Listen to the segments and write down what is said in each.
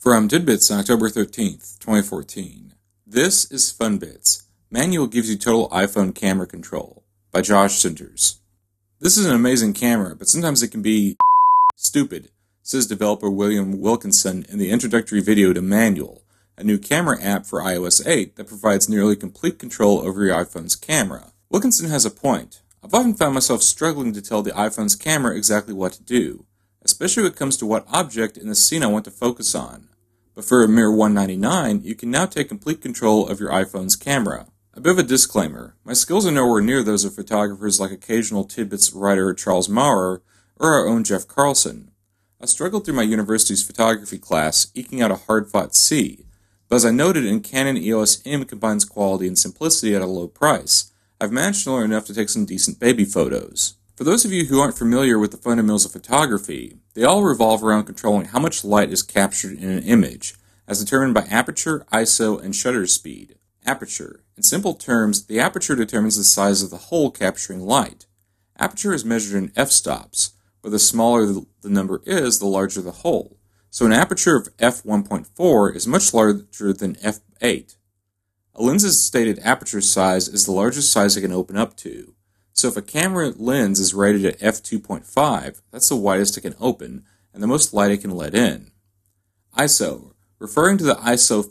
From Tidbits on October 13th, 2014. This is FunBits. Manual gives you total iPhone camera control by Josh Sinters. This is an amazing camera, but sometimes it can be stupid, says developer William Wilkinson in the introductory video to Manual, a new camera app for iOS 8 that provides nearly complete control over your iPhone's camera. Wilkinson has a point. I've often found myself struggling to tell the iPhone's camera exactly what to do, especially when it comes to what object in the scene I want to focus on. But for a mere $1.99, you can now take complete control of your iPhone's camera. A bit of a disclaimer, my skills are nowhere near those of photographers like occasional Tidbits writer Charles Maurer or our own Jeff Carlson. I struggled through my university's photography class, eking out a hard-fought C, but as I noted in Canon EOS M combines quality and simplicity at a low price, I've managed to learn enough to take some decent baby photos. For those of you who aren't familiar with the fundamentals of photography, they all revolve around controlling how much light is captured in an image, as determined by aperture, ISO, and shutter speed. Aperture. In simple terms, the aperture determines the size of the hole capturing light. Aperture is measured in f-stops, where the smaller the number is, the larger the hole. So an aperture of f1.4 is much larger than f8. A lens's stated aperture size is the largest size it can open up to. So if a camera lens is rated at f2.5, that's the widest it can open, and the most light it can let in. ISO. Referring to the ISO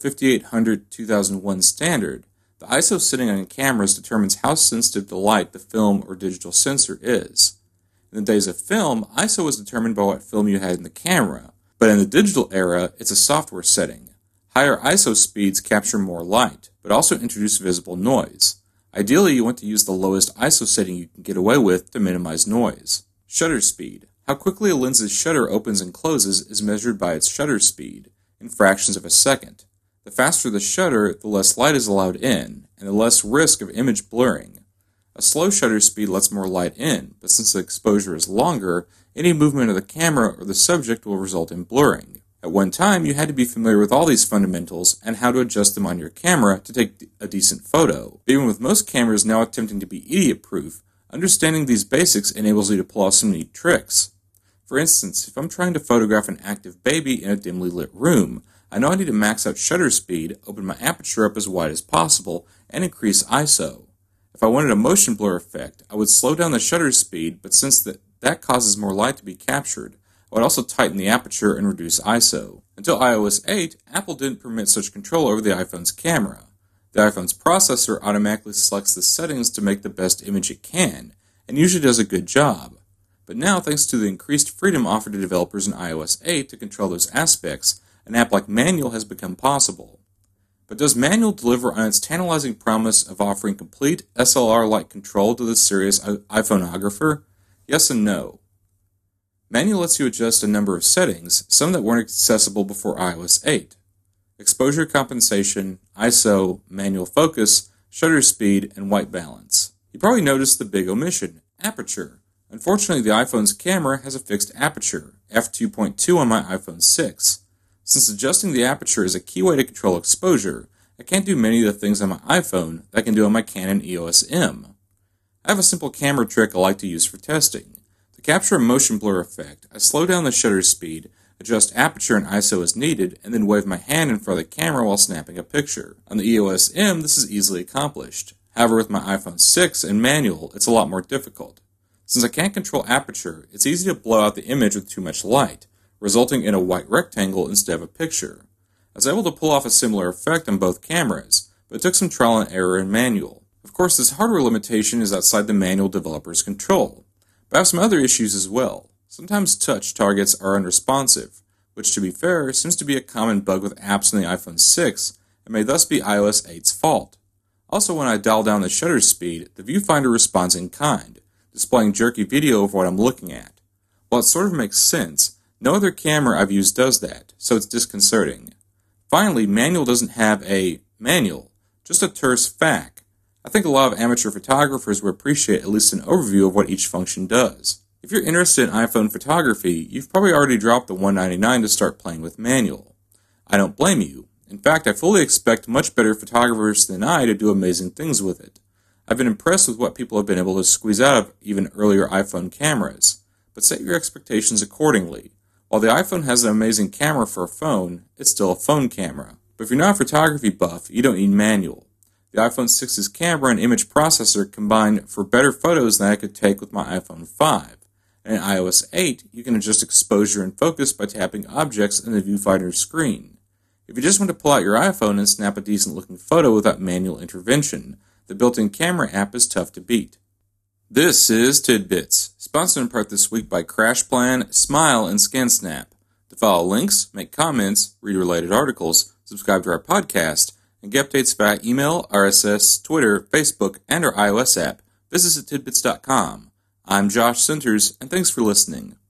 5800-2001 standard, the ISO sitting on cameras determines how sensitive to light the film or digital sensor is. In the days of film, ISO was determined by what film you had in the camera, but in the digital era, it's a software setting. Higher ISO speeds capture more light, but also introduce visible noise. Ideally, you want to use the lowest ISO setting you can get away with to minimize noise. Shutter speed. How quickly a lens's shutter opens and closes is measured by its shutter speed, in fractions of a second. The faster the shutter, the less light is allowed in, and the less risk of image blurring. A slow shutter speed lets more light in, but since the exposure is longer, any movement of the camera or the subject will result in blurring. At one time, you had to be familiar with all these fundamentals and how to adjust them on your camera to take a decent photo. But even with most cameras now attempting to be idiot-proof, understanding these basics enables you to pull off some neat tricks. For instance, if I'm trying to photograph an active baby in a dimly lit room, I know I need to max out shutter speed, open my aperture up as wide as possible, and increase ISO. If I wanted a motion blur effect, I would slow down the shutter speed, but since that causes more light to be captured, I would also tighten the aperture and reduce ISO. Until iOS 8, Apple didn't permit such control over the iPhone's camera. The iPhone's processor automatically selects the settings to make the best image it can, and usually does a good job. But now, thanks to the increased freedom offered to developers in iOS 8 to control those aspects, an app like Manual has become possible. But does Manual deliver on its tantalizing promise of offering complete SLR-like control to the serious iPhoneographer? Yes and no. Manual lets you adjust a number of settings, some that weren't accessible before iOS 8. Exposure compensation, ISO, manual focus, shutter speed, and white balance. You probably noticed the big omission, aperture. Unfortunately, the iPhone's camera has a fixed aperture, f2.2 on my iPhone 6. Since adjusting the aperture is a key way to control exposure, I can't do many of the things on my iPhone that I can do on my Canon EOS M. I have a simple camera trick I like to use for testing. To capture a motion blur effect, I slow down the shutter speed, adjust aperture and ISO as needed, and then wave my hand in front of the camera while snapping a picture. On the EOS M, this is easily accomplished. However, with my iPhone 6 and Manual, it's a lot more difficult. Since I can't control aperture, it's easy to blow out the image with too much light, resulting in a white rectangle instead of a picture. I was able to pull off a similar effect on both cameras, but it took some trial and error in Manual. Of course, this hardware limitation is outside the Manual developer's control. But I have some other issues as well. Sometimes touch targets are unresponsive, which to be fair seems to be a common bug with apps on the iPhone 6, and may thus be iOS 8's fault. Also, when I dial down the shutter speed, the viewfinder responds in kind, displaying jerky video of what I'm looking at. While it sort of makes sense, no other camera I've used does that, so it's disconcerting. Finally, Manual doesn't have a manual, just a terse FAQ. I think a lot of amateur photographers would appreciate at least an overview of what each function does. If you're interested in iPhone photography, you've probably already dropped the $1.99 to start playing with Manual. I don't blame you. In fact, I fully expect much better photographers than I to do amazing things with it. I've been impressed with what people have been able to squeeze out of even earlier iPhone cameras, but set your expectations accordingly. While the iPhone has an amazing camera for a phone, it's still a phone camera. But if you're not a photography buff, you don't need manual. The iPhone 6's camera and image processor combine for better photos than I could take with my iPhone 5. And in iOS 8, you can adjust exposure and focus by tapping objects in the viewfinder screen. If you just want to pull out your iPhone and snap a decent-looking photo without manual intervention, the built-in camera app is tough to beat. This is Tidbits, sponsored in part this week by CrashPlan, Smile, and ScanSnap. To follow links, make comments, read related articles, subscribe to our podcast, and get updates via email, RSS, Twitter, Facebook, and our iOS app, visit us at tidbits.com. I'm Josh Centers, and thanks for listening.